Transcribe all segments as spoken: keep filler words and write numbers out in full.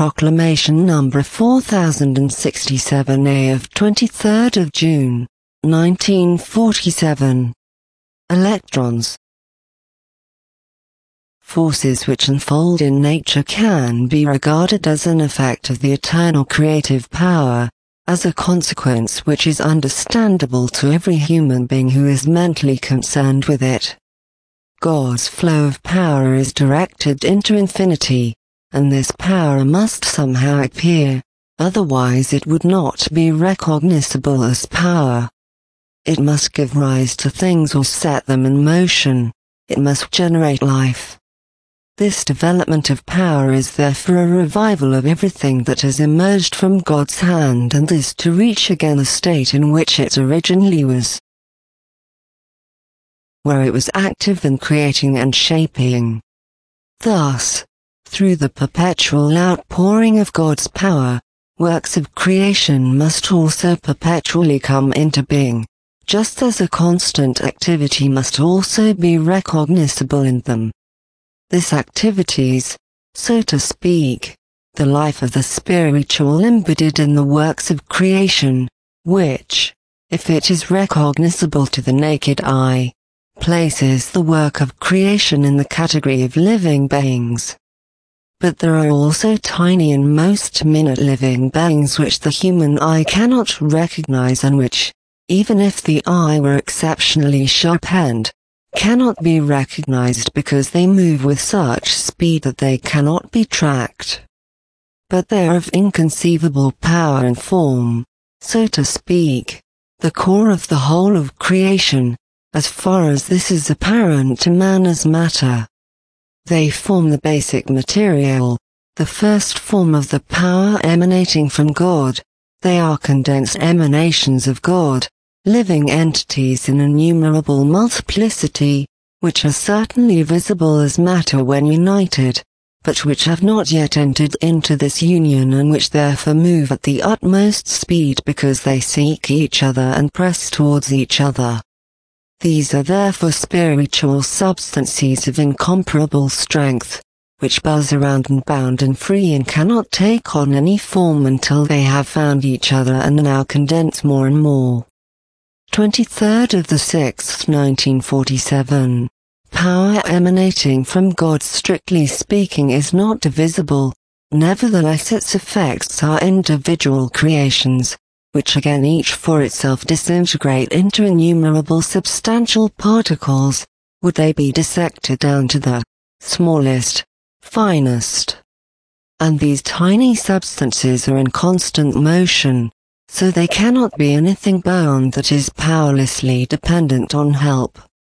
Proclamation number four thousand sixty-seven A of twenty-third of June, nineteen forty-seven. Electrons. Forces which unfold in nature can be regarded as an effect of the eternal creative power, as a consequence which is understandable to every human being who is mentally concerned with it. God's flow of power is directed into infinity, and this power must somehow appear, otherwise it would not be recognizable as power. It must give rise to things or set them in motion. It must generate life. This development of power is therefore a revival of everything that has emerged from God's hand and is to reach again the state in which it originally was, where it was active in creating and shaping. Thus, through the perpetual outpouring of God's power, works of creation must also perpetually come into being, just as a constant activity must also be recognizable in them. This activity is, so to speak, the life of the spiritual embedded in the works of creation, which, if it is recognizable to the naked eye, places the work of creation in the category of living beings. But there are also tiny and most minute living beings which the human eye cannot recognize and which, even if the eye were exceptionally sharp-end, cannot be recognized because they move with such speed that they cannot be tracked. But they are of inconceivable power and form, so to speak, the core of the whole of creation, as far as this is apparent to man as matter. They form the basic material, the first form of the power emanating from God. They are condensed emanations of God, living entities in innumerable multiplicity, which are certainly visible as matter when united, but which have not yet entered into this union and which therefore move at the utmost speed because they seek each other and press towards each other. These are therefore spiritual substances of incomparable strength, which buzz around and bound and free and cannot take on any form until they have found each other and now condense more and more. twenty-third of the sixth, nineteen forty-seven. Power emanating from God, strictly speaking, is not divisible, nevertheless its effects are individual creations, which again each for itself disintegrate into innumerable substantial particles, would they be dissected down to the smallest, finest. And these tiny substances are in constant motion, so they cannot be anything beyond that is powerlessly dependent on help.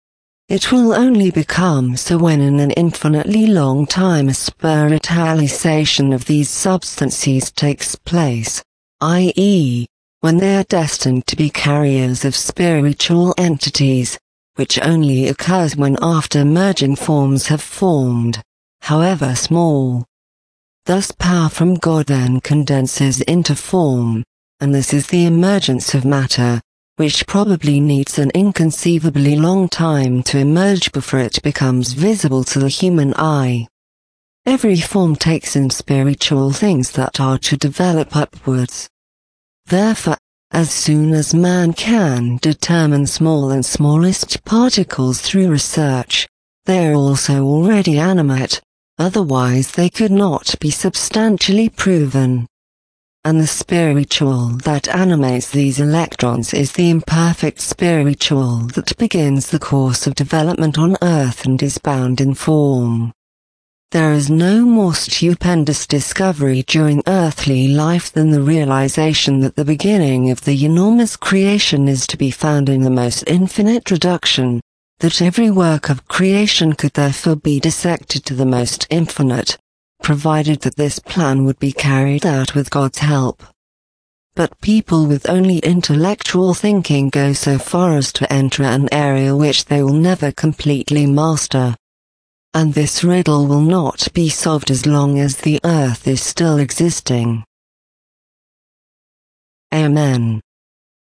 It will only become so when in an infinitely long time a spiritualization of these substances takes place, that is, when they are destined to be carriers of spiritual entities, which only occurs when after emerging forms have formed, however small. Thus power from God then condenses into form, and this is the emergence of matter, which probably needs an inconceivably long time to emerge before it becomes visible to the human eye. Every form takes in spiritual things that are to develop upwards. Therefore, as soon as man can determine small and smallest particles through research, they are also already animate, otherwise they could not be substantially proven. And the spiritual that animates these electrons is the imperfect spiritual that begins the course of development on earth and is bound in form. There is no more stupendous discovery during earthly life than the realization that the beginning of the enormous creation is to be found in the most infinite reduction, that every work of creation could therefore be dissected to the most infinite, provided that this plan would be carried out with God's help. But people with only intellectual thinking go so far as to enter an area which they will never completely master. And this riddle will not be solved as long as the earth is still existing. Amen.